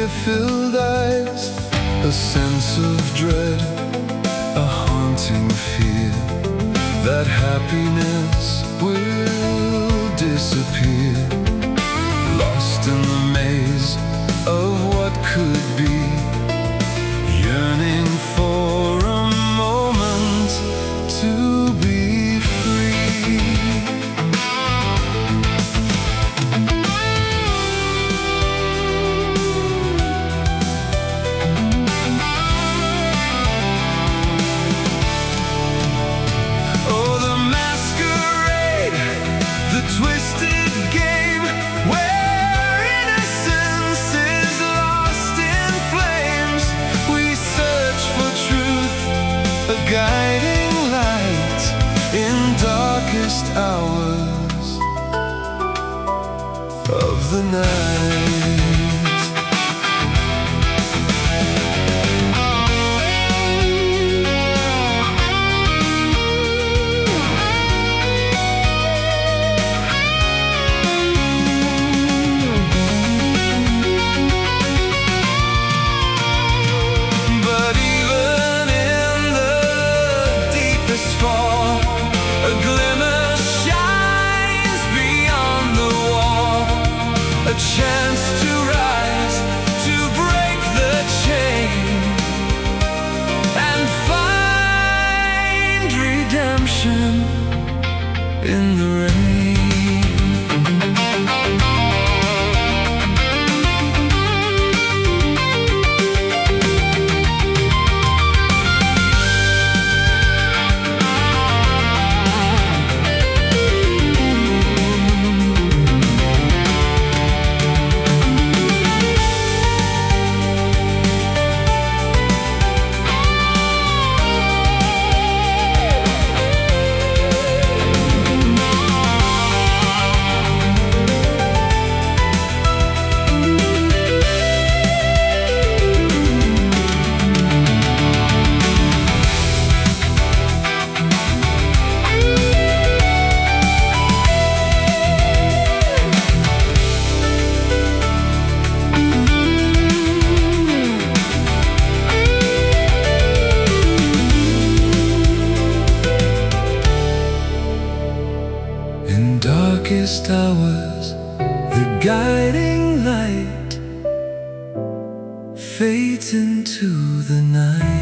tear-filled eyes, a sense of dread, a haunting fear that happiness will disappear. Lost in the maze of what could be, yearning for a moment to be free. Oh, the masquerade, the twisted game where innocence is lost in flames. We search for truth, a guiding light in darkest hours of the night. But even in the deepest fall, a glimmer shines beyond the wall, a chance to rise, to break the chain and find redemption in the rain. In darkest hours, the guiding light fades into the night.